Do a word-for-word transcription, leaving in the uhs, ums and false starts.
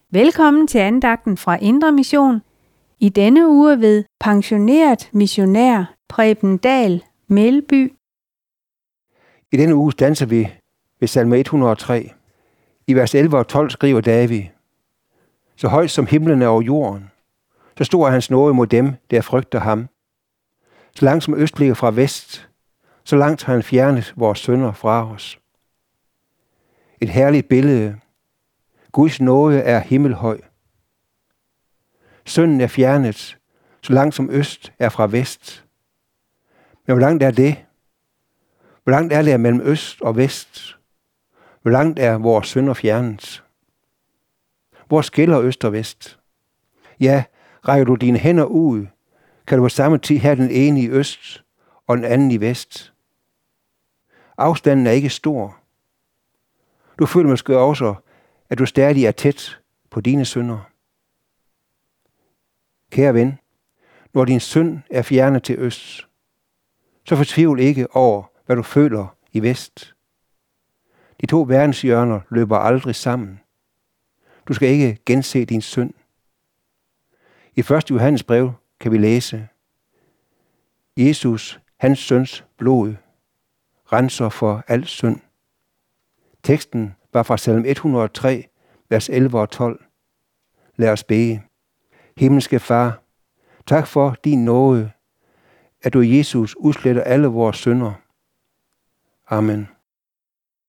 Velkommen til andagten fra Indre Mission. I denne uge ved pensioneret missionær Preben Dahl, Melby. I denne uge danser vi ved salme et hundrede og tre. I vers elleve og tolv skriver David: Så højt som himlen er over jorden, så stor er hans nåde mod dem, der frygter ham. Så langt som øst ligger fra vest, så langt har han fjernet vores synder fra os. Et herligt billede. Guds nåde er himmelhøj. Synden er fjernet, så langt som øst er fra vest. Men hvor langt er det? Hvor langt er det mellem øst og vest? Hvor langt er vores synder fjernet? Hvor skiller øst og vest? Ja, rækker du dine hænder ud, kan du på samme tid have den ene i øst og den anden i vest. Afstanden er ikke stor. Du føler måske også, at du stadig er tæt på dine synder. Kære ven, når din synd er fjernet til øst, så fortvivl ikke over, hvad du føler i vest. De to verdenshjørner løber aldrig sammen. Du skal ikke gense din synd. I første Johannes brev kan vi læse: Jesus, hans søns blod, renser for al synd. Teksten var fra salme et hundrede og tre, vers elleve og tolv. Lad os bede. Himmelske Far, tak for din nåde, at du, Jesus, udsletter alle vores synder. Amen.